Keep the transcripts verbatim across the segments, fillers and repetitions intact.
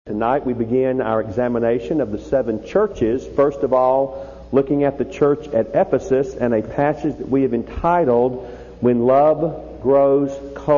Tonight we begin our examination of the seven churches. First of all, looking at the church at Ephesus and a passage that we have entitled, When Love Grows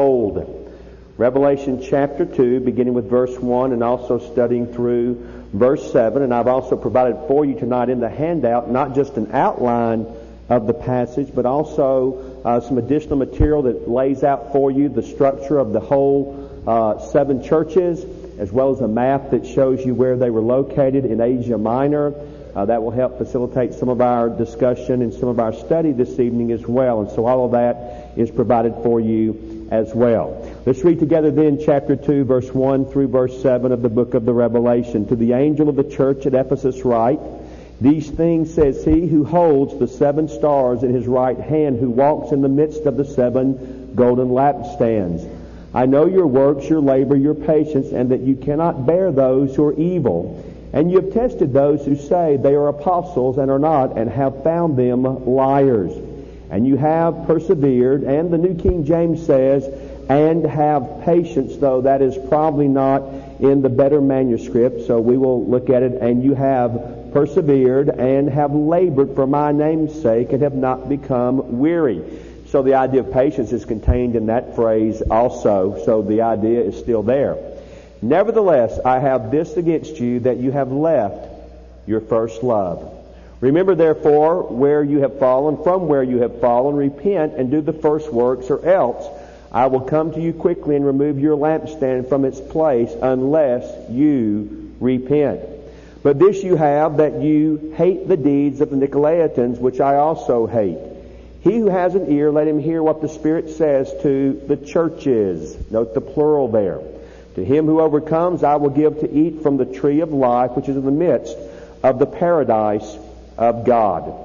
Cold. Revelation chapter two, beginning with verse one and also studying through verse seven. And I've also provided for you tonight in the handout not just an outline of the passage, but also uh, some additional material that lays out for you the structure of the whole uh, seven churches, as well as a map that shows you where they were located in Asia Minor. Uh, that will help facilitate some of our discussion and some of our study this evening as well. And so all of that is provided for you as well. Let's read together then chapter two, verse one through verse seven of the book of the Revelation. To the angel of the church at Ephesus write, These things says he who holds the seven stars in his right hand, who walks in the midst of the seven golden lampstands. I know your works, your labor, your patience, and that you cannot bear those who are evil. And you have tested those who say they are apostles and are not, and have found them liars. And you have persevered, and the New King James says, and have patience, though that is probably not in the better manuscript, so we will look at it. And you have persevered and have labored for my name's sake, and have not become weary. So the idea of patience is contained in that phrase also, so the idea is still there. Nevertheless, I have this against you, that you have left your first love. Remember therefore where you have fallen, from where you have fallen, repent and do the first works, or else I will come to you quickly and remove your lampstand from its place, unless you repent. But this you have, that you hate the deeds of the Nicolaitans, which I also hate. He who has an ear, let him hear what the Spirit says to the churches. Note the plural there. To him who overcomes, I will give to eat from the tree of life, which is in the midst of the paradise of God.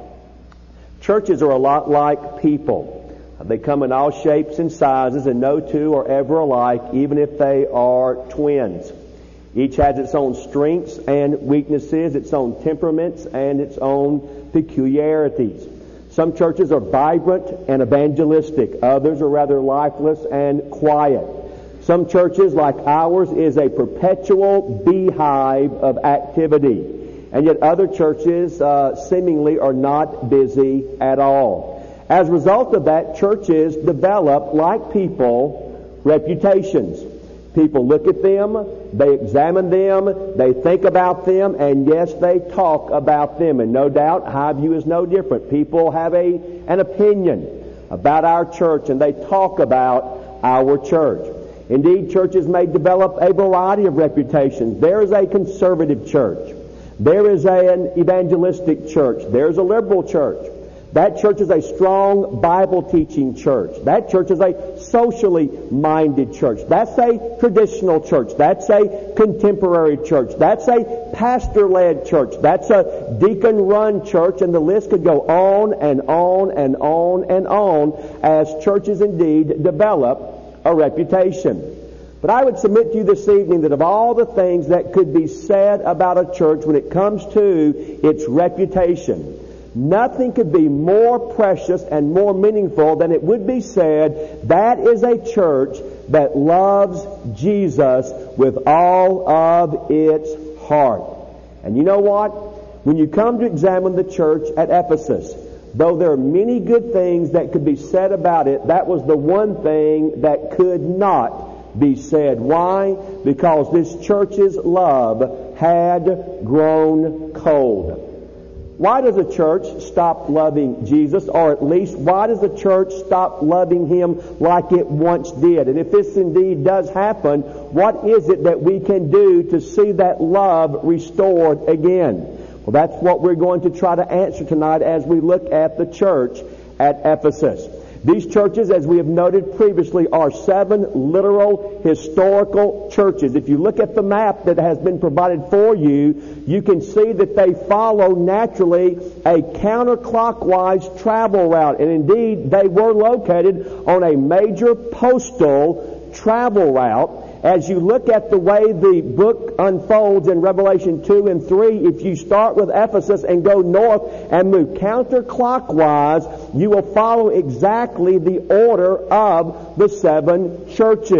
Churches are a lot like people. They come in all shapes and sizes, and no two are ever alike, even if they are twins. Each has its own strengths and weaknesses, its own temperaments, and its own peculiarities. Some churches are vibrant and evangelistic. Others are rather lifeless and quiet. Some churches, like ours, is a perpetual beehive of activity. And yet other churches uh, seemingly are not busy at all. As a result of that, churches develop, like people, reputations. People look at them, they examine them, they think about them, and yes, they talk about them. And no doubt, Highview is no different. People have a an opinion about our church, and they talk about our church. Indeed, churches may develop a variety of reputations. There is a conservative church. There is a, an evangelistic church. There's a liberal church. That church is a strong Bible-teaching church. That church is a socially minded church. That's a traditional church. That's a contemporary church. That's a pastor-led church. That's a deacon-run church, and the list could go on and on and on and on as churches indeed develop a reputation. But I would submit to you this evening that of all the things that could be said about a church when it comes to its reputation, nothing could be more precious and more meaningful than it would be said, that is a church that loves Jesus with all of its heart. And you know what? When you come to examine the church at Ephesus, though there are many good things that could be said about it, that was the one thing that could not be said. Why? Because this church's love had grown cold. Why does a church stop loving Jesus? Or at least, why does the church stop loving Him like it once did? And if this indeed does happen, what is it that we can do to see that love restored again? Well, that's what we're going to try to answer tonight as we look at the church at Ephesus. These churches, as we have noted previously, are seven literal historical churches. If you look at the map that has been provided for you, you can see that they follow naturally a counterclockwise travel route. And indeed, they were located on a major postal travel route. As you look at the way the book unfolds in Revelation two and three, if you start with Ephesus and go north and move counterclockwise, you will follow exactly the order of the seven churches.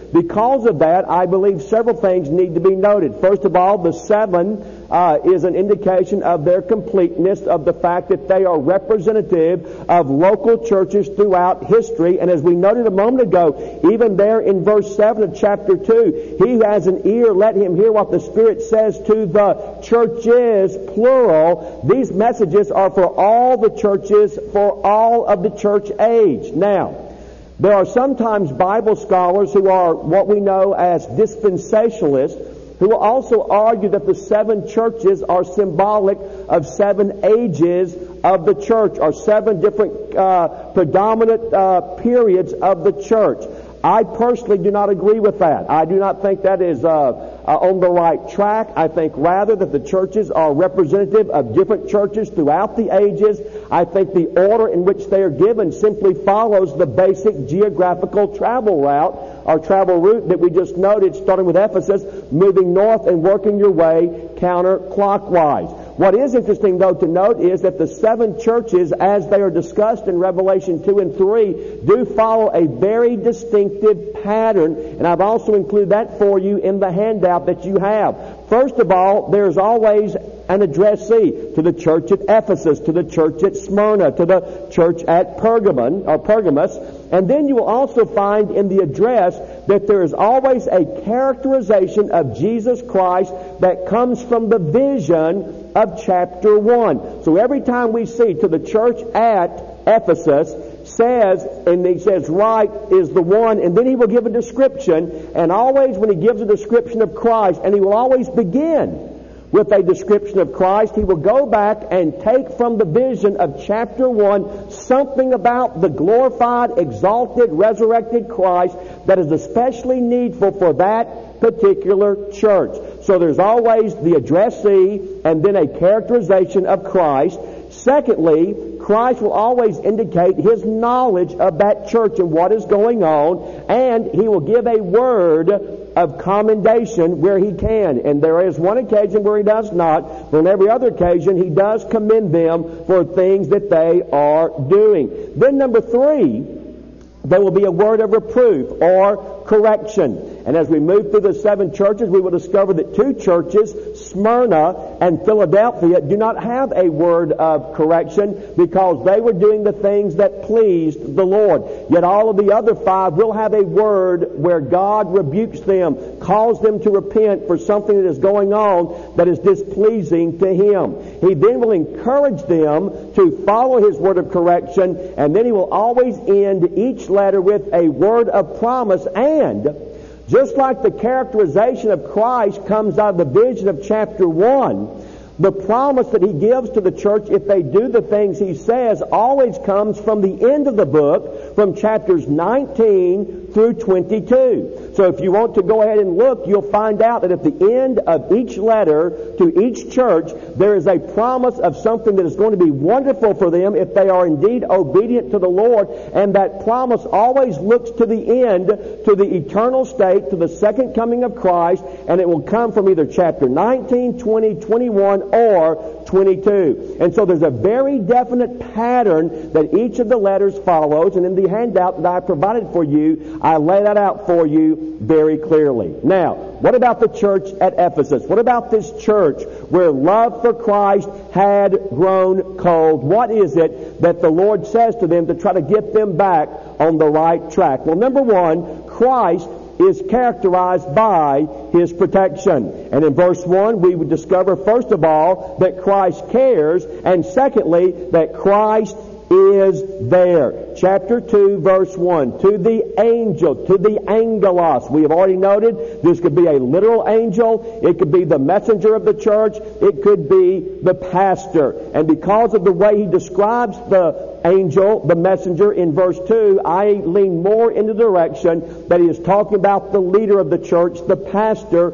Because of that, I believe several things need to be noted. First of all, the seven uh, is an indication of their completeness, of the fact that they are representative of local churches throughout history. And as we noted a moment ago, even there in verse seven of chapter two, he who has an ear, let him hear what the Spirit says to the churches, plural. These messages are for all the churches, for all of the church age. Now, there are sometimes Bible scholars who are what we know as dispensationalists, who will also argue that the seven churches are symbolic of seven ages of the church, or seven different uh, predominant uh, periods of the church. I personally do not agree with that. I do not think that is uh, uh, on the right track. I think rather that the churches are representative of different churches throughout the ages. I think the order in which they are given simply follows the basic geographical travel route, or travel route that we just noted, starting with Ephesus, moving north and working your way counterclockwise. What is interesting, though, to note is that the seven churches, as they are discussed in Revelation two and three, do follow a very distinctive pattern, and I've also included that for you in the handout that you have. First of all, there's always an addressee to the church at Ephesus, to the church at Smyrna, to the church at Pergamon, or Pergamos, and then you will also find in the address that there is always a characterization of Jesus Christ that comes from the vision of chapter one. So every time we see to the church at Ephesus, says, and he says, right is the one, and then he will give a description, and always when he gives a description of Christ, and he will always begin with a description of Christ, he will go back and take from the vision of chapter one something about the glorified, exalted, resurrected Christ that is especially needful for that particular church. So there's always the addressee and then a characterization of Christ. Secondly, Christ will always indicate his knowledge of that church and what is going on, and he will give a word of commendation where he can. And there is one occasion where he does not, but on every other occasion he does commend them for things that they are doing. Then number three, there will be a word of reproof or correction. And as we move through the seven churches, we will discover that two churches, Smyrna and Philadelphia, do not have a word of correction because they were doing the things that pleased the Lord. Yet all of the other five will have a word where God rebukes them, calls them to repent for something that is going on that is displeasing to Him. He then will encourage them to follow His word of correction, and then He will always end each letter with a word of promise. And just like the characterization of Christ comes out of the vision of chapter one, the promise that he gives to the church if they do the things he says always comes from the end of the book, from chapters nineteen through twenty-two. So if you want to go ahead and look, you'll find out that at the end of each letter to each church, there is a promise of something that is going to be wonderful for them if they are indeed obedient to the Lord, and that promise always looks to the end, to the eternal state, to the second coming of Christ, and it will come from either chapter nineteen, twenty, twenty-one, or twenty-two. And so there's a very definite pattern that each of the letters follows, and in the handout that I provided for you, I lay that out for you very clearly. Now, what about the church at Ephesus? What about this church where love for Christ had grown cold? What is it that the Lord says to them to try to get them back on the right track? Well, number one, Christ is characterized by His protection. And in verse one, we would discover, first of all, that Christ cares, and secondly, that Christ is there. Chapter two, verse one. To the angel, to the angelos. We have already noted this could be a literal angel. It could be the messenger of the church. It could be the pastor. And because of the way he describes the angel, the messenger, in verse two, I lean more in the direction that he is talking about the leader of the church, the pastor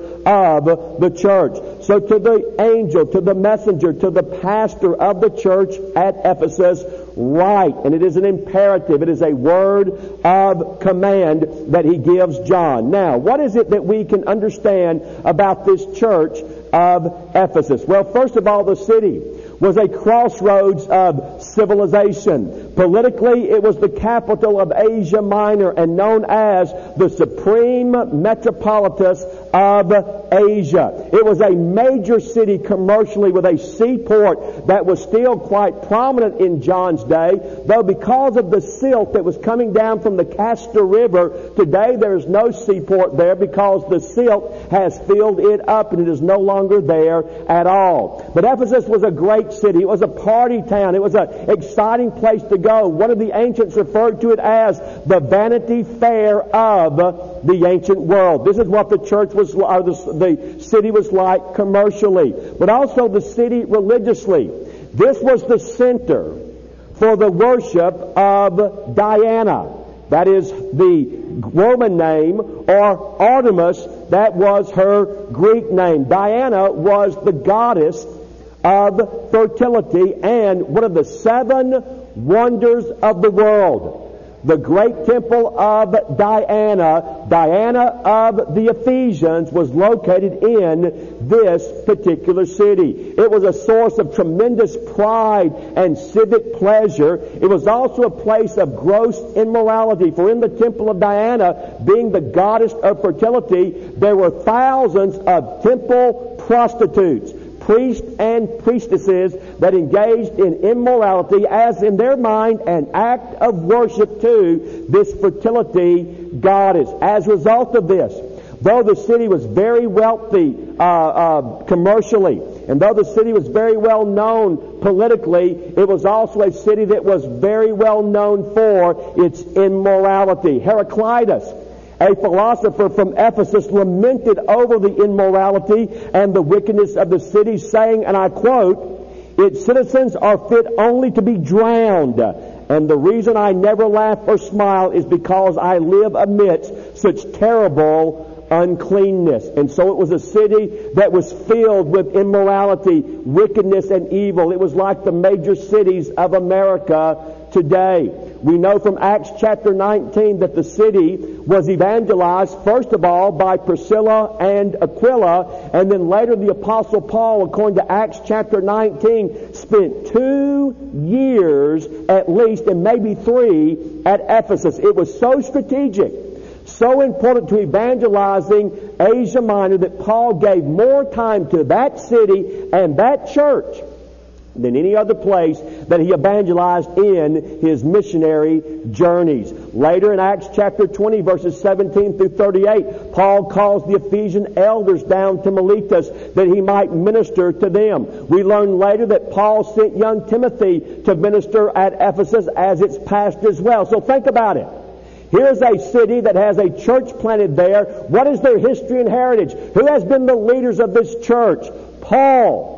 of the church. So to the angel, to the messenger, to the pastor of the church at Ephesus, write. And it is an imperative. It is a word of command that he gives John. Now, what is it that we can understand about this church of Ephesus? Well, first of all, the city was a crossroads of civilization. Politically, it was the capital of Asia Minor and known as the supreme metropolis of Asia. It was a major city commercially with a seaport that was still quite prominent in John's day, though because of the silt that was coming down from the Castor River, today there is no seaport there because the silt has filled it up and it is no longer there at all. But Ephesus was a great city. It was a party town. It was an exciting place to go. One of the ancients referred to it as the Vanity Fair of the ancient world. This is what the church was, or the, the city was like commercially, but also the city religiously. This was the center for the worship of Diana. That is the Roman name, or Artemis, that was her Greek name. Diana was the goddess of fertility and one of the seven wonders of the world. The great temple of Diana, Diana of the Ephesians, was located in this particular city. It was a source of tremendous pride and civic pleasure. It was also a place of gross immorality, for in the temple of Diana, being the goddess of fertility, there were thousands of temple prostitutes, priests and priestesses that engaged in immorality as in their mind an act of worship to this fertility goddess. As a result of this, though the city was very wealthy uh, uh, commercially, and though the city was very well known politically, it was also a city that was very well known for its immorality. Heraclitus, a philosopher from Ephesus, lamented over the immorality and the wickedness of the city, saying, and I quote, "Its citizens are fit only to be drowned, and the reason I never laugh or smile is because I live amidst such terrible uncleanness." And so it was a city that was filled with immorality, wickedness, and evil. It was like the major cities of America today. We know from Acts chapter nineteen that the city was evangelized, first of all, by Priscilla and Aquila, and then later the Apostle Paul, according to Acts chapter nineteen, spent two years at least, and maybe three, at Ephesus. It was so strategic, so important to evangelizing Asia Minor, that Paul gave more time to that city and that church than any other place that he evangelized in his missionary journeys. Later in Acts chapter twenty, verses seventeen through thirty-eight, Paul calls the Ephesian elders down to Miletus that he might minister to them. We learn later that Paul sent young Timothy to minister at Ephesus as its pastor as well. So think about it. Here's a city that has a church planted there. What is their history and heritage? Who has been the leaders of this church? Paul,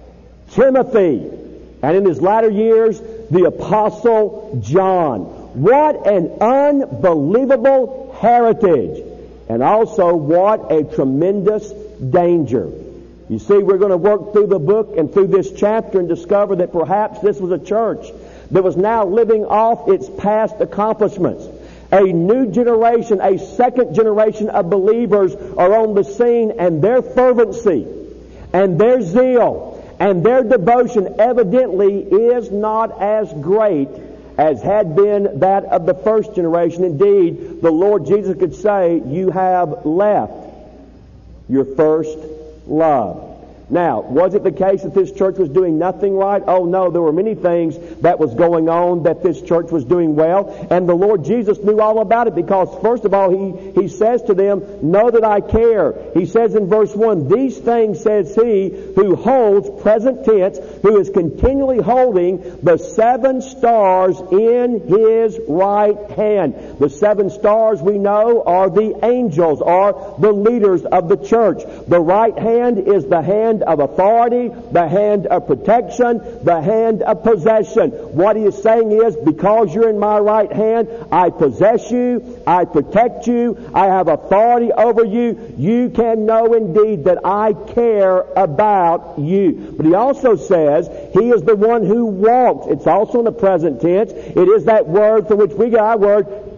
Timothy, and in his latter years, the Apostle John. What an unbelievable heritage. And also, what a tremendous danger. You see, we're going to work through the book and through this chapter and discover that perhaps this was a church that was now living off its past accomplishments. A new generation, a second generation of believers are on the scene, and their fervency and their zeal and their devotion evidently is not as great as had been that of the first generation. Indeed, the Lord Jesus could say, "You have left your first love." Now, was it the case that this church was doing nothing right? Oh no, there were many things that was going on that this church was doing well, and the Lord Jesus knew all about it, because first of all, He, he says to them, "Know that I care." He says in verse one, "These things says He who holds," present tense, "who is continually holding the seven stars in His right hand." The seven stars, we know, are the angels, are the leaders of the church. The right hand is the hand of authority, the hand of protection, the hand of possession. What He is saying is, because you're in my right hand, I possess you, I protect you, I have authority over you. You can know indeed that I care about you. But He also says He is the one who walks. It's also in the present tense. It is that word from which we get our word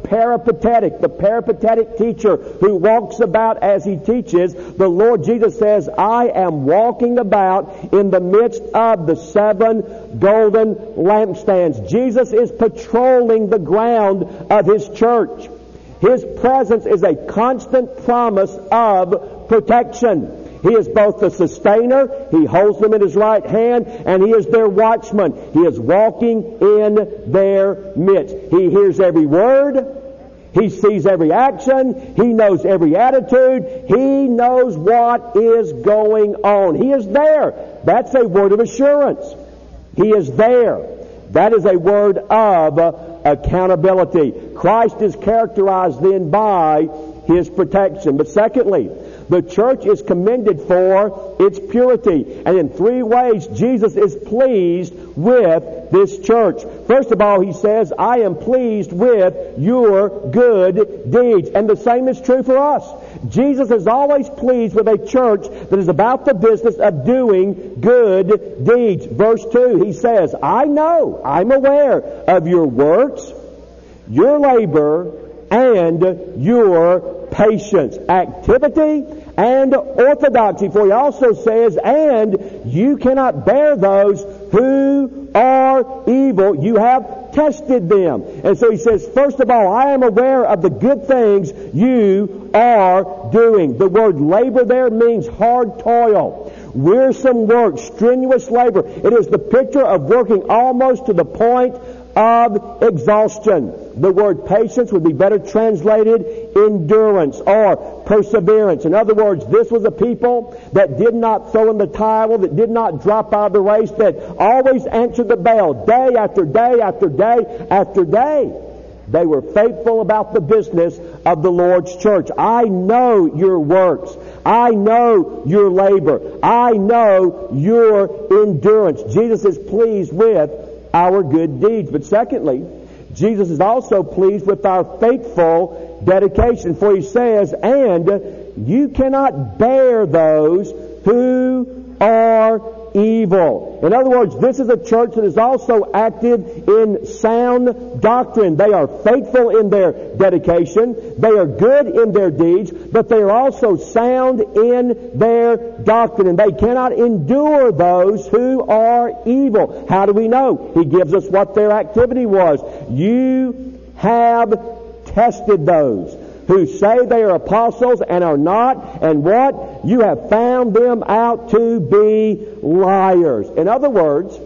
peripatetic, the peripatetic teacher who walks about as he teaches, the Lord Jesus says, I am walking about in the midst of the seven golden lampstands. Jesus is patrolling the ground of his church. His presence is a constant promise of protection. He is both the sustainer, he holds them in his right hand, and he is their watchman. He is walking in their midst. He hears every word, he sees every action, he knows every attitude, he knows what is going on. He is there. That's a word of assurance. He is there. That is a word of accountability. Christ is characterized then by his protection. But secondly, the church is commended for its purity. And in three ways, Jesus is pleased with this church. First of all, he says, I am pleased with your good deeds. And the same is true for us. Jesus is always pleased with a church that is about the business of doing good deeds. Verse two, he says, I know, I'm aware of your works, your labor, and your patience, activity, and orthodoxy. For he also says, and you cannot bear those who are evil. You have tested them. And so he says, first of all, I am aware of the good things you are doing. The word labor there means hard toil, wearisome work, strenuous labor. It is the picture of working almost to the point of exhaustion. The word patience would be better translated endurance or perseverance. In other words, this was a people that did not throw in the towel, that did not drop out of the race, that always answered the bell day after day after day after day. They were faithful about the business of the Lord's church. I know your works. I know your labor. I know your endurance. Jesus is pleased with our good deeds. But secondly, Jesus is also pleased with our faithful dedication. For he says, and you cannot bear those who are evil. In other words, this is a church that is also active in sound doctrine. They are faithful in their dedication. They are good in their deeds, but they are also sound in their doctrine. And they cannot endure those who are evil. How do we know? He gives us what their activity was. You have tested those who say they are apostles and are not, and what? You have found them out to be liars. In other words,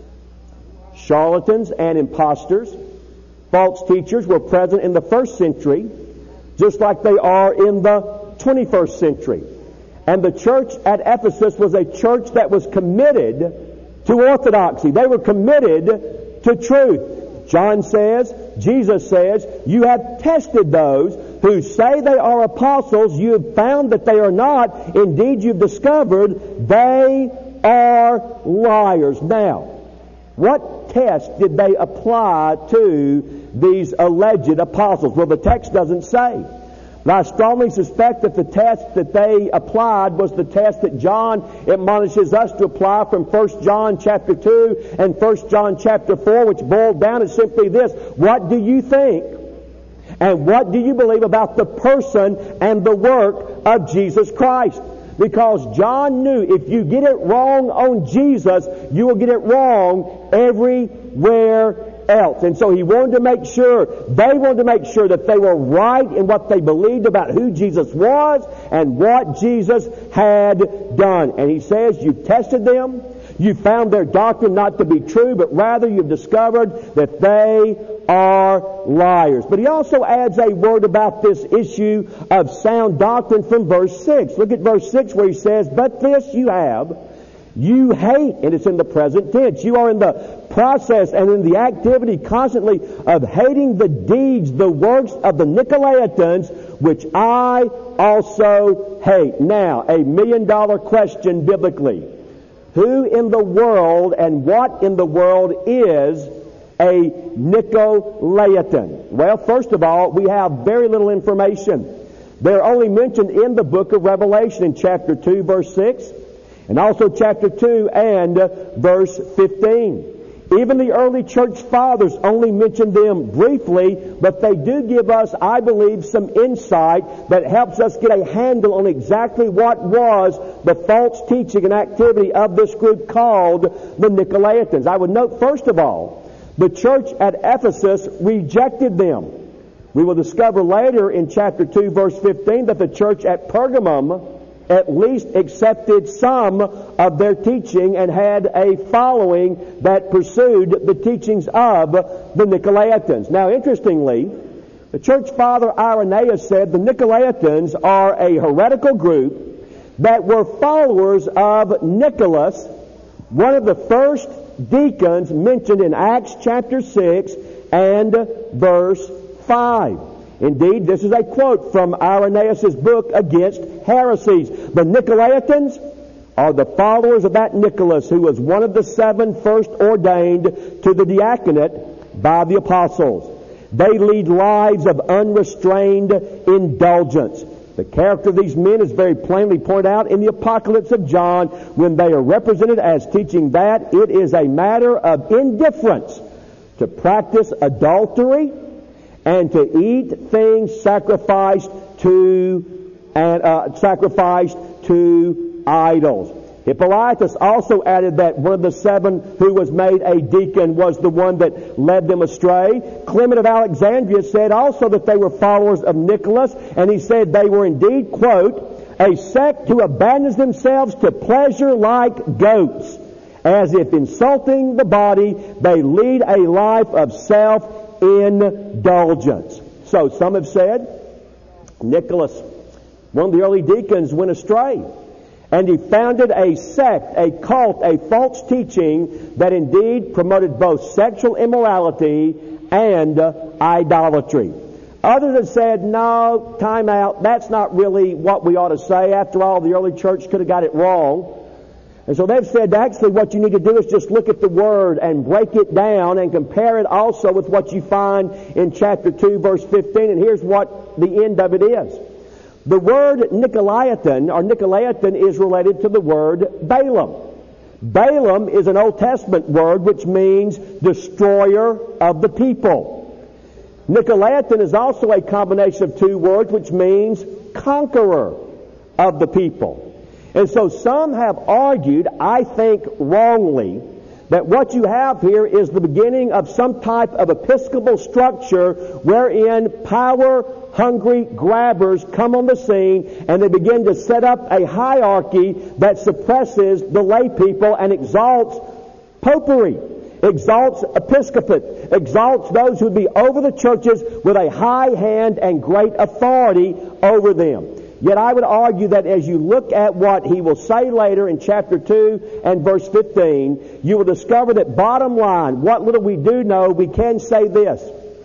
charlatans and imposters, false teachers were present in the first century, just like they are in the twenty-first century. And the church at Ephesus was a church that was committed to orthodoxy. They were committed to truth. John says, Jesus says, you have tested those who say they are apostles. You have found that they are not. Indeed, you've discovered they are liars. Now, what test did they apply to these alleged apostles? Well, the text doesn't say. But I strongly suspect that the test that they applied was the test that John admonishes us to apply from First John chapter two and First John chapter four, which boiled down to simply this: what do you think? And what do you believe about the person and the work of Jesus Christ? Because John knew if you get it wrong on Jesus, you will get it wrong everywhere else. And so he wanted to make sure, they wanted to make sure that they were right in what they believed about who Jesus was and what Jesus had done. And he says, you've tested them, you found their doctrine not to be true, but rather you've discovered that they are liars. But he also adds a word about this issue of sound doctrine from verse six. Look at verse six where he says, but this you have, you hate, and it's in the present tense. You are in the process and in the activity constantly of hating the deeds, the works of the Nicolaitans, which I also hate. Now, a million dollar question biblically. Who in the world and what in the world is a Nicolaitan? Well, first of all, we have very little information. They're only mentioned in the book of Revelation in chapter two, verse six, and also chapter two and verse fifteen. Even the early church fathers only mention them briefly, but they do give us, I believe, some insight that helps us get a handle on exactly what was the false teaching and activity of this group called the Nicolaitans. I would note, first of all, the church at Ephesus rejected them. We will discover later in chapter two, verse fifteen, that the church at Pergamum at least accepted some of their teaching and had a following that pursued the teachings of the Nicolaitans. Now, interestingly, the church father Irenaeus said the Nicolaitans are a heretical group that were followers of Nicholas, one of the first deacons mentioned in Acts chapter six and verse five. Indeed, this is a quote from Irenaeus' book Against Heresies. The Nicolaitans are the followers of that Nicholas who was one of the seven first ordained to the diaconate by the apostles. They lead lives of unrestrained indulgence. The character of these men is very plainly pointed out in the Apocalypse of John when they are represented as teaching that it is a matter of indifference to practice adultery and to eat things sacrificed to and uh, sacrificed to idols. Hippolytus also added that one of the seven who was made a deacon was the one that led them astray. Clement of Alexandria said also that they were followers of Nicholas, and he said they were indeed, quote, a sect who abandons themselves to pleasure like goats. As if insulting the body, they lead a life of self-indulgence. So some have said Nicholas, one of the early deacons, went astray. And he founded a sect, a cult, a false teaching that indeed promoted both sexual immorality and uh, idolatry. Others have said, no, time out, that's not really what we ought to say. After all, the early church could have got it wrong. And so they've said, actually, what you need to do is just look at the Word and break it down and compare it also with what you find in chapter two, verse fifteen. And here's what the end of it is. The word Nicolaitan, or Nicolaitan, is related to the word Balaam. Balaam is an Old Testament word which means destroyer of the people. Nicolaitan is also a combination of two words which means conqueror of the people. And so some have argued, I think wrongly, that what you have here is the beginning of some type of episcopal structure wherein power-hungry grabbers come on the scene and they begin to set up a hierarchy that suppresses the lay people and exalts popery, exalts episcopate, exalts those who would be over the churches with a high hand and great authority over them. Yet I would argue that as you look at what he will say later in chapter two and verse fifteen, you will discover that bottom line, what little we do know, we can say this.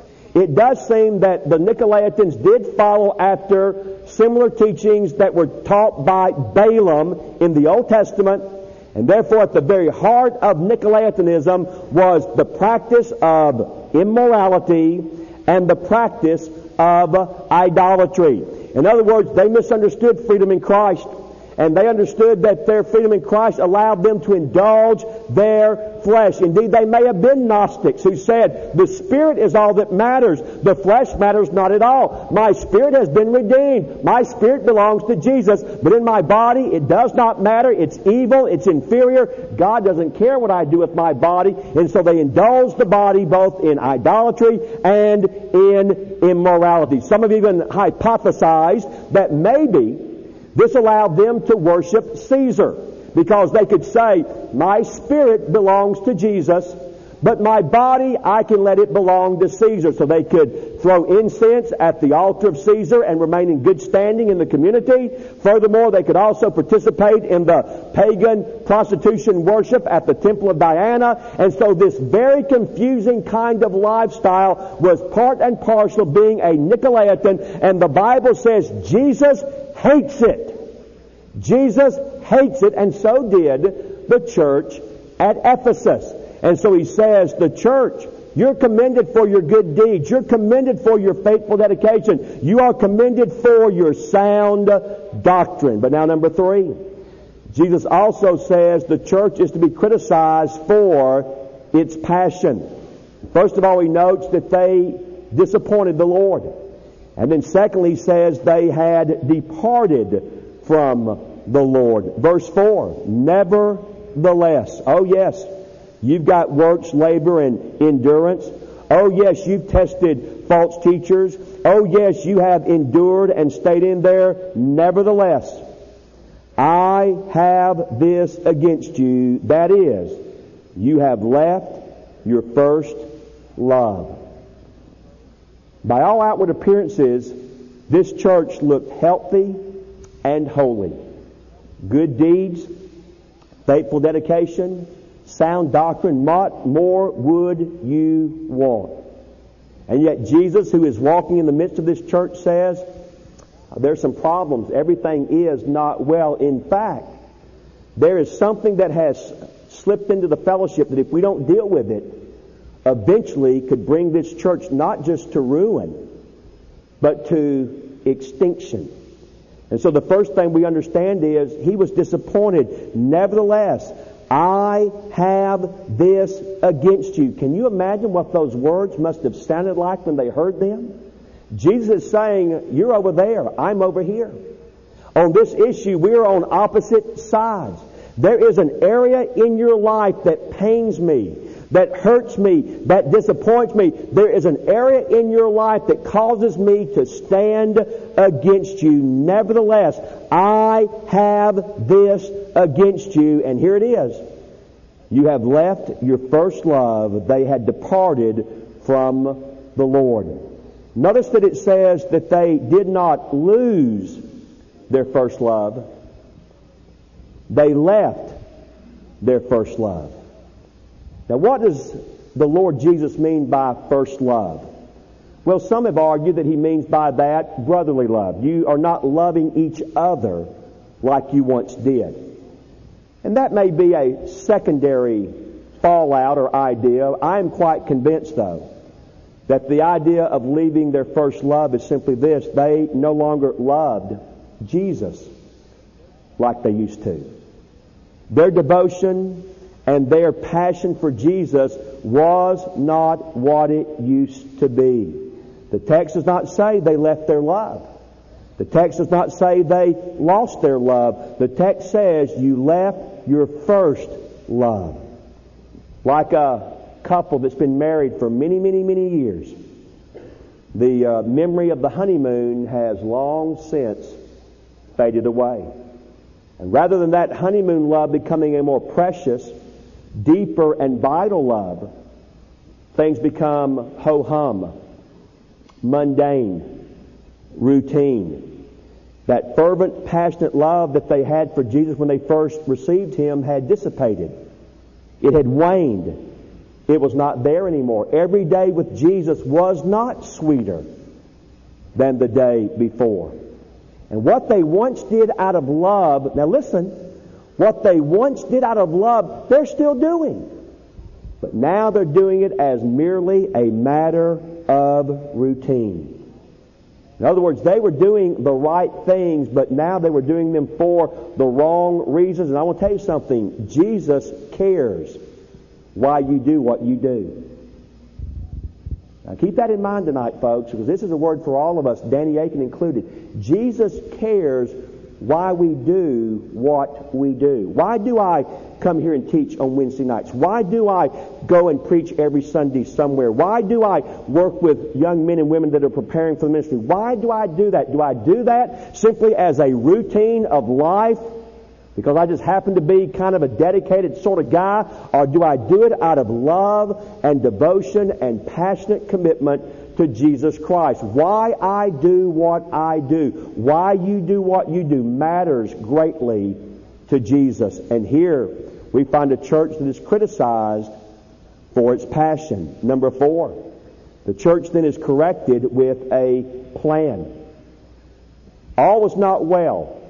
It does seem that the Nicolaitans did follow after similar teachings that were taught by Balaam in the Old Testament, and therefore at the very heart of Nicolaitanism was the practice of immorality and the practice of idolatry. In other words, they misunderstood freedom in Christ, and they understood that their freedom in Christ allowed them to indulge their flesh. Indeed, they may have been Gnostics who said, the Spirit is all that matters. The flesh matters not at all. My spirit has been redeemed. My spirit belongs to Jesus, but in my body, it does not matter. It's evil. It's inferior. God doesn't care what I do with my body. And so they indulge the body both in idolatry and in immorality. Some have even hypothesized that maybe this allowed them to worship Caesar, because they could say, my spirit belongs to Jesus, but my body, I can let it belong to Caesar. So they could throw incense at the altar of Caesar and remain in good standing in the community. Furthermore, they could also participate in the pagan prostitution worship at the Temple of Diana. And so this very confusing kind of lifestyle was part and parcel of being a Nicolaitan. And the Bible says Jesus hates it. Jesus hates it, and so did the church at Ephesus. And so he says, the church, you're commended for your good deeds. You're commended for your faithful dedication. You are commended for your sound doctrine. But now number three, Jesus also says the church is to be criticized for its passion. First of all, he notes that they disappointed the Lord. And then secondly, he says they had departed from the Lord. Verse four, nevertheless. Oh yes, you've got works, labor, and endurance. Oh yes, you've tested false teachers. Oh yes, you have endured and stayed in there. Nevertheless, I have this against you. That is, you have left your first love. By all outward appearances, this church looked healthy and holy. Good deeds, faithful dedication, sound doctrine. What more would you want? And yet Jesus, who is walking in the midst of this church, says, there's some problems. Everything is not well. In fact, there is something that has slipped into the fellowship that if we don't deal with it, eventually could bring this church not just to ruin, but to extinction. And so the first thing we understand is he was disappointed. Nevertheless, I have this against you. Can you imagine what those words must have sounded like when they heard them? Jesus is saying, you're over there, I'm over here. On this issue, we're on opposite sides. There is an area in your life that pains me, that hurts me, that disappoints me. There is an area in your life that causes me to stand against you. Nevertheless, I have this against you. And here it is. You have left your first love. They had departed from the Lord. Notice that it says that they did not lose their first love. They left their first love. Now, what does the Lord Jesus mean by first love? Well, some have argued that he means by that brotherly love. You are not loving each other like you once did. And that may be a secondary fallout or idea. I am quite convinced, though, that the idea of leaving their first love is simply this. They no longer loved Jesus like they used to. Their devotion and their passion for Jesus was not what it used to be. The text does not say they left their love. The text does not say they lost their love. The text says you left your first love. Like a couple that's been married for many, many, many years. The uh, memory of the honeymoon has long since faded away. And rather than that honeymoon love becoming a more precious, deeper and vital love, things become ho-hum, mundane, routine. That fervent, passionate love that they had for Jesus when they first received Him had dissipated. It had waned. It was not there anymore. Every day with Jesus was not sweeter than the day before. And what they once did out of love, now listen, what they once did out of love, they're still doing. But now they're doing it as merely a matter of routine. In other words, they were doing the right things, but now they were doing them for the wrong reasons. And I want to tell you something. Jesus cares why you do what you do. Now keep that in mind tonight, folks, because this is a word for all of us, Danny Aiken included. Jesus cares why we do what we do. Why do I come here and teach on Wednesday nights? Why do I go and preach every Sunday somewhere? Why do I work with young men and women that are preparing for the ministry? Why do I do that? Do I do that simply as a routine of life because I just happen to be kind of a dedicated sort of guy? Or do I do it out of love and devotion and passionate commitment to Jesus Christ? Why I do what I do, why you do what you do matters greatly to Jesus. And here we find a church that is criticized for its passion. Number four, the church then is corrected with a plan. All was not well,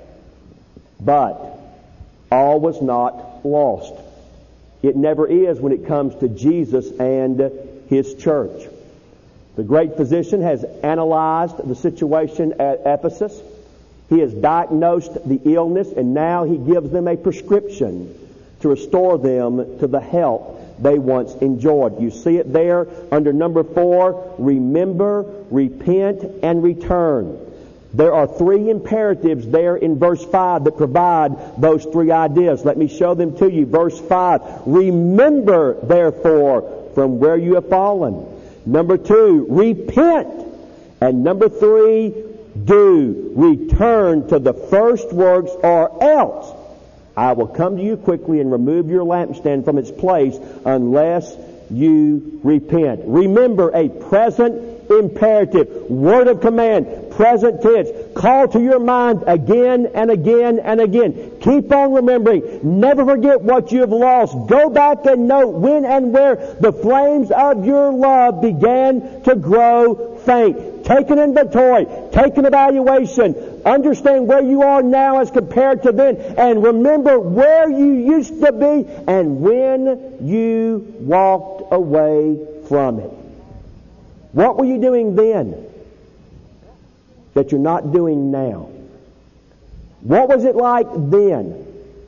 but all was not lost. It never is when it comes to Jesus and His church. The great physician has analyzed the situation at Ephesus. He has diagnosed the illness, and now he gives them a prescription to restore them to the health they once enjoyed. You see it there under number four, remember, repent, and return. There are three imperatives there in verse five that provide those three ideas. Let me show them to you. Verse five, remember therefore from where you have fallen. Number two, repent. And number three, do. Return to the first works, or else I will come to you quickly and remove your lampstand from its place unless you repent. Remember, a present imperative, word of command, present tense. Call to your mind again and again and again. Keep on remembering. Never forget what you have lost. Go back and note when and where the flames of your love began to grow faint. Take an inventory. Take an evaluation. Understand where you are now as compared to then. And remember where you used to be and when you walked away from it. What were you doing then that you're not doing now? What was it like then?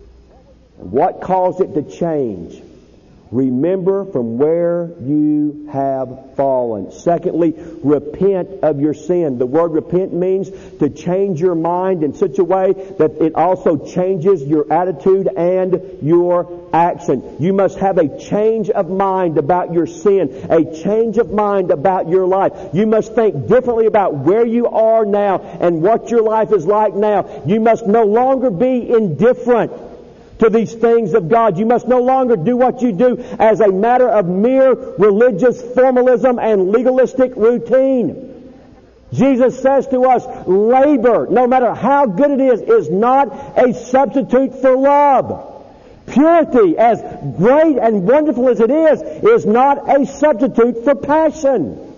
What caused it to change? Remember from where you have fallen. Secondly, repent of your sin. The word repent means to change your mind in such a way that it also changes your attitude and your action. You must have a change of mind about your sin, a change of mind about your life. You must think differently about where you are now and what your life is like now. You must no longer be indifferent to these things of God. You must no longer do what you do as a matter of mere religious formalism and legalistic routine. Jesus says to us, labor, no matter how good it is, is not a substitute for love. Purity, as great and wonderful as it is, is not a substitute for passion.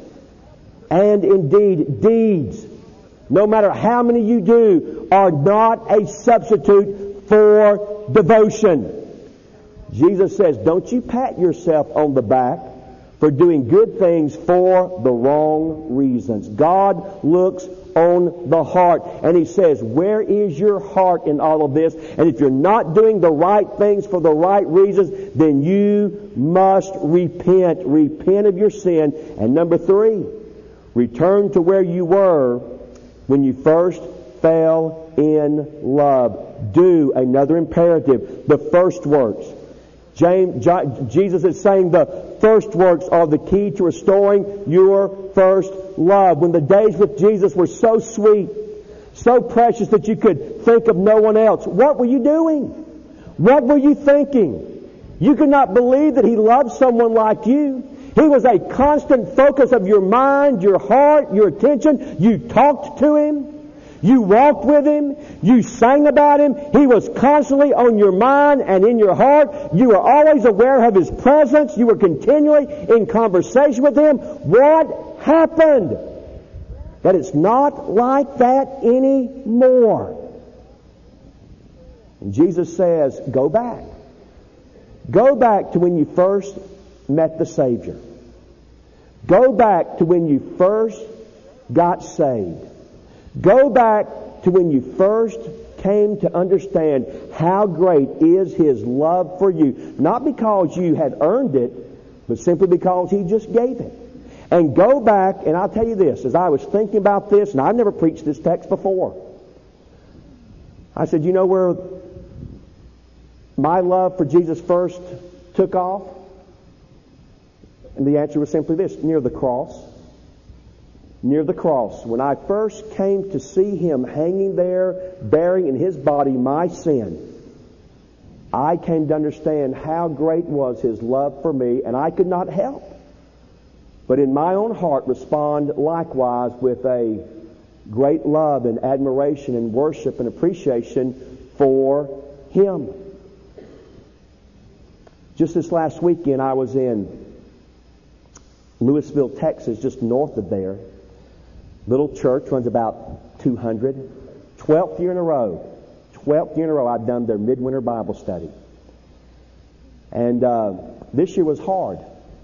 And indeed, deeds, no matter how many you do, are not a substitute for devotion. Jesus says, don't you pat yourself on the back for doing good things for the wrong reasons. God looks on the heart, and He says, where is your heart in all of this? And if you're not doing the right things for the right reasons, then you must repent. Repent of your sin. And number three, return to where you were when you first fell in love. Do, another imperative, the first works. James, Jesus is saying the first works are the key to restoring your first love. When the days with Jesus were so sweet, so precious that you could think of no one else, what were you doing? What were you thinking? You could not believe that He loved someone like you. He was a constant focus of your mind, your heart, your attention. You talked to Him. You walked with Him. You sang about Him. He was constantly on your mind and in your heart. You were always aware of His presence. You were continually in conversation with Him. What happened? That it's not like that anymore. And Jesus says, go back. Go back to when you first met the Savior. Go back to when you first got saved. Go back to when you first came to understand how great is His love for you. Not because you had earned it, but simply because He just gave it. And go back, and I'll tell you this, as I was thinking about this, and I've never preached this text before. I said, you know where my love for Jesus first took off? And the answer was simply this, near the cross. Near the cross. When I first came to see Him hanging there, bearing in His body my sin, I came to understand how great was His love for me, and I could not help but in my own heart respond likewise with a great love and admiration and worship and appreciation for Him. Just this last weekend I was in Louisville, Texas, just north of there. Little church, runs about two hundred. Twelfth year in a row. Twelfth year in a row I've done their midwinter Bible study. And uh, this year was hard.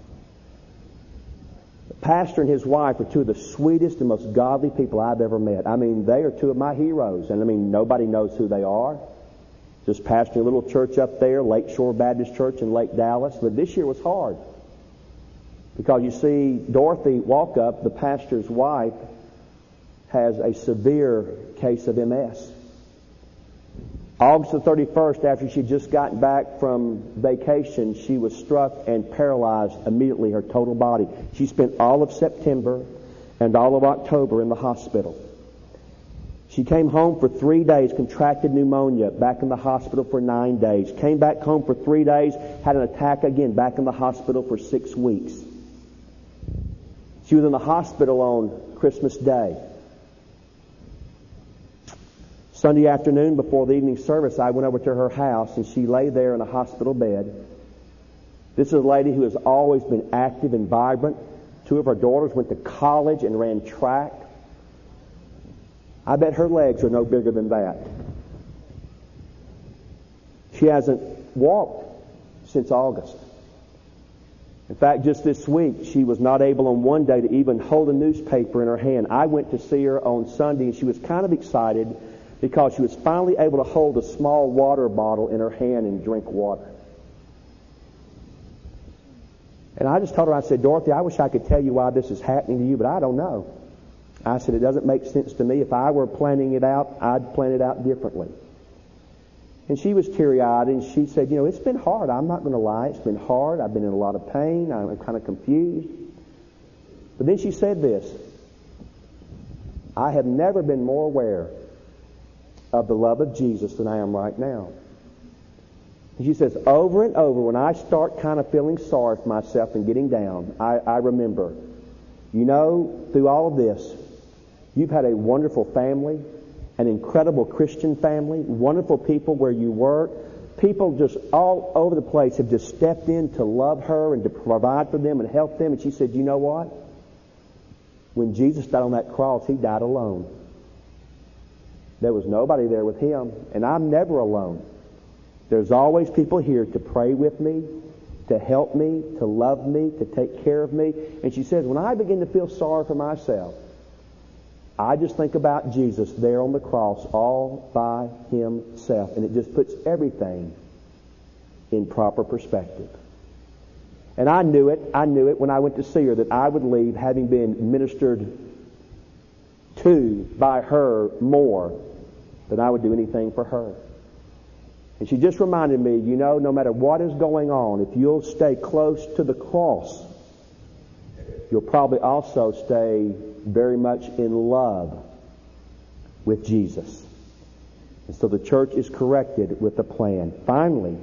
The pastor and his wife are two of the sweetest and most godly people I've ever met. I mean, they are two of my heroes. And I mean, nobody knows who they are. just pastoring a little church up there, Lakeshore Baptist Church in Lake Dallas. But this year was hard. Because you see, Dorothy Walkup, the pastor's wife, has a severe case of M S. August the thirty-first, after she'd just gotten back from vacation, she was struck and paralyzed immediately, her total body. She spent all of September and all of October in the hospital. She came home for three days, contracted pneumonia, back in the hospital for nine days. Came back home for three days, had an attack again, back in the hospital for six weeks. She was in the hospital on Christmas Day. Sunday afternoon, before the evening service, I went over to her house, and she lay there in a hospital bed. This is a lady who has always been active and vibrant. Two of her daughters went to college and ran track. I bet her legs are no bigger than that. She hasn't walked since August. In fact, just this week, she was not able on one day to even hold a newspaper in her hand. I went to see her on Sunday, and she was kind of excited because she was finally able to hold a small water bottle in her hand and drink water. And I just told her, I said, Dorothy, I wish I could tell you why this is happening to you, but I don't know. I said, it doesn't make sense to me. If I were planning it out, I'd plan it out differently. And she was teary-eyed, and she said, you know, it's been hard. I'm not going to lie. It's been hard. I've been in a lot of pain. I'm kind of confused. But then she said this, I have never been more aware of the love of Jesus than I am right now. And she says, over and over, when I start kind of feeling sorry for myself and getting down, I, I remember, you know, through all of this, you've had a wonderful family, an incredible Christian family, wonderful people where you work. People just all over the place have just stepped in to love her and to provide for them and help them. And she said, you know what? When Jesus died on that cross, He died alone. There was nobody there with Him, and I'm never alone. There's always people here to pray with me, to help me, to love me, to take care of me. And she says, when I begin to feel sorry for myself, I just think about Jesus there on the cross all by Himself, and it just puts everything in proper perspective. And I knew it, I knew it when I went to see her, that I would leave having been ministered to by her more than I would do anything for her. And she just reminded me, you know, no matter what is going on, if you'll stay close to the cross, you'll probably also stay very much in love with Jesus. And so the church is corrected with a plan. Finally,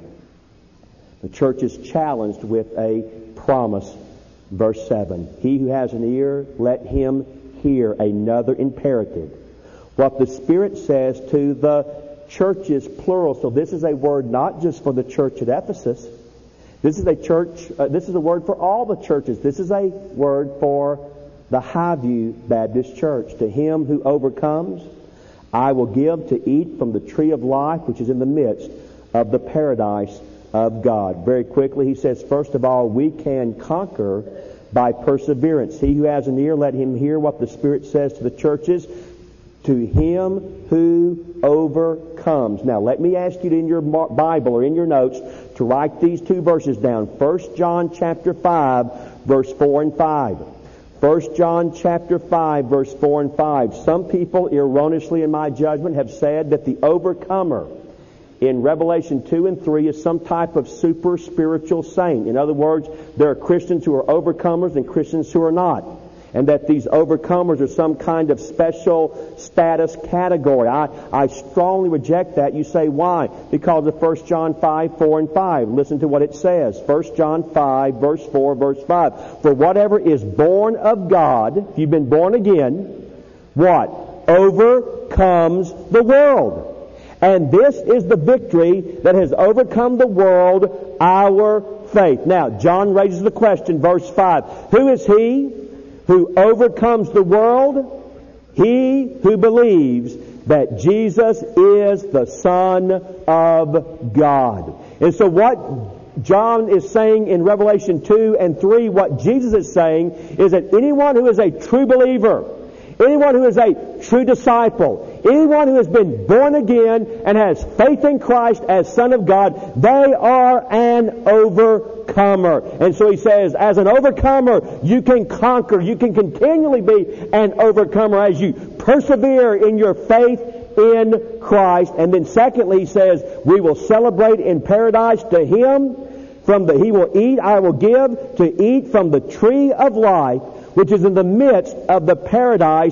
the church is challenged with a promise. Verse seven, he who has an ear, let him hear. Another imperative. What the Spirit says to the churches, plural. So this is a word not just for the church at Ephesus. This is a church, uh, this is a word for all the churches. This is a word for the Highview Baptist Church. To him who overcomes, I will give to eat from the tree of life which is in the midst of the paradise of God. Very quickly he says, first of all, we can conquer by perseverance. He who has an ear, let him hear what the Spirit says to the churches. To him who overcomes. Now let me ask you to, in your Bible or in your notes, to write these two verses down. First John chapter five, verse four and five. First John chapter five, verse four and five. Some people, erroneously in my judgment, have said that the overcomer in Revelation two and three is some type of super spiritual saint. In other words, there are Christians who are overcomers and Christians who are not. And that these overcomers are some kind of special status category. I, I strongly reject that. You say, why? Because of First John five, four and five. Listen to what it says. First John five, verse four, verse five. For whatever is born of God, if you've been born again, what? Overcomes the world. And this is the victory that has overcome the world, our faith. Now, John raises the question, verse five. Who is he who overcomes the world? He who believes that Jesus is the Son of God. And so what John is saying in Revelation two and three, what Jesus is saying is that anyone who is a true believer, anyone who is a true disciple, Anyone who has been born again and has faith in Christ as Son of God, they are an overcomer. And so he says, as an overcomer, you can conquer. You can continually be an overcomer as you persevere in your faith in Christ. And then secondly, he says, we will celebrate in paradise to Him. From the He will eat, I will give to eat from the tree of life, which is in the midst of the paradise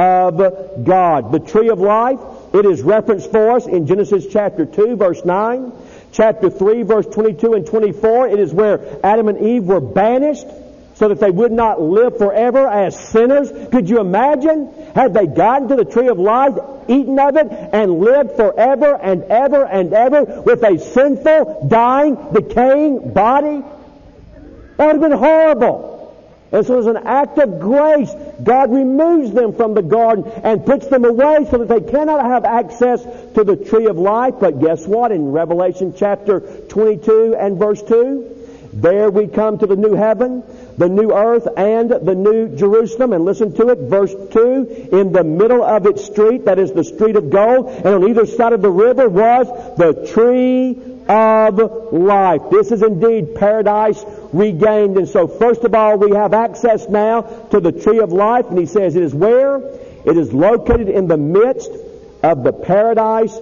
of God. The tree of life, it is referenced for us in Genesis chapter two, verse nine. Chapter three, verse twenty-two and twenty-four, it is where Adam and Eve were banished so that they would not live forever as sinners. Could you imagine? Had they gotten to the tree of life, eaten of it, and lived forever and ever and ever with a sinful, dying, decaying body? That would have been horrible. And so as an act of grace, God removes them from the garden and puts them away so that they cannot have access to the tree of life. But guess what? In Revelation chapter twenty-two and verse two, there we come to the new heaven, the new earth, and the new Jerusalem. And listen to it, verse two, in the middle of its street, that is the street of gold, and on either side of the river was the tree of life. This is indeed paradise regained. And so first of all, we have access now to the tree of life. And he says it is where? It is located in the midst of the paradise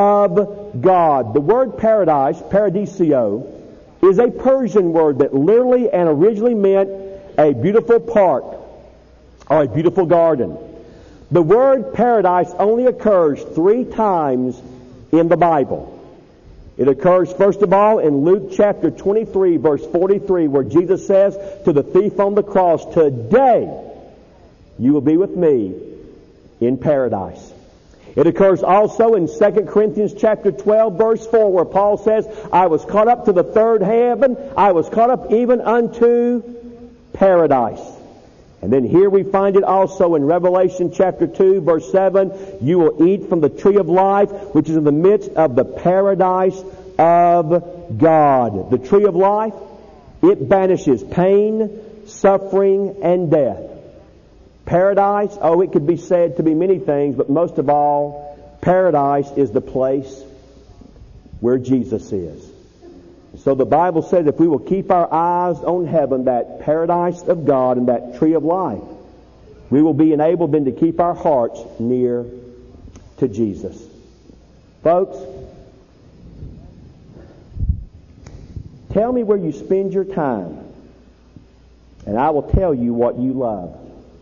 of God. The word paradise, paradisio, is a Persian word that literally and originally meant a beautiful park or a beautiful garden. The word paradise only occurs three times in the Bible. It occurs, first of all, in Luke chapter twenty-three, verse forty-three, where Jesus says to the thief on the cross, "Today you will be with me in paradise." It occurs also in Second Corinthians chapter twelve, verse four, where Paul says, "I was caught up to the third heaven. I was caught up even unto paradise." And then here we find it also in Revelation chapter two, verse seven, "You will eat from the tree of life, which is in the midst of the paradise of God." The tree of life, it banishes pain, suffering, and death. Paradise, oh, it could be said to be many things, but most of all, paradise is the place where Jesus is. So the Bible says if we will keep our eyes on heaven, that paradise of God and that tree of life, we will be enabled then to keep our hearts near to Jesus. Folks, tell me where you spend your time, and I will tell you what you love.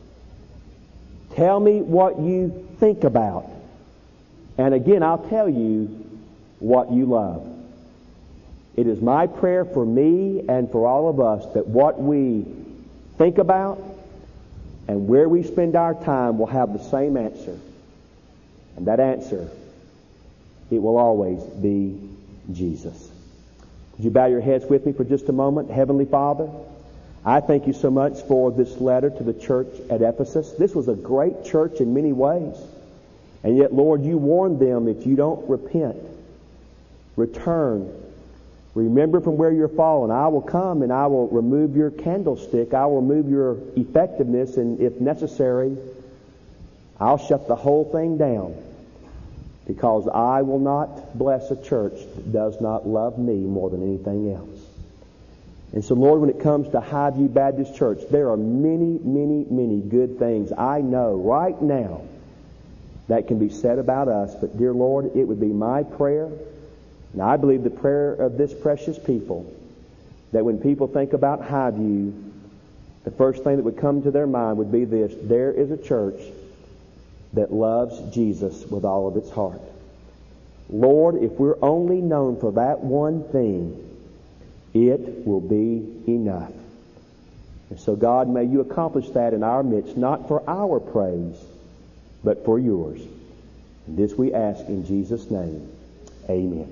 Tell me what you think about, and again, I'll tell you what you love. It is my prayer for me and for all of us that what we think about and where we spend our time will have the same answer. And that answer, it will always be Jesus. Would you bow your heads with me for just a moment? Heavenly Father, I thank you so much for this letter to the church at Ephesus. This was a great church in many ways. And yet, Lord, you warned them, if you don't repent, return, remember from where you're fallen, I will come and I will remove your candlestick. I will remove your effectiveness, and if necessary, I'll shut the whole thing down, because I will not bless a church that does not love me more than anything else. And so, Lord, when it comes to Highview Baptist Church, there are many, many, many good things I know right now that can be said about us. But, dear Lord, it would be my prayer, and I believe the prayer of this precious people, that when people think about Highview, the first thing that would come to their mind would be this: there is a church that loves Jesus with all of its heart. Lord, if we're only known for that one thing, it will be enough. And so, God, may you accomplish that in our midst, not for our praise, but for yours. And this we ask in Jesus' name. Amen.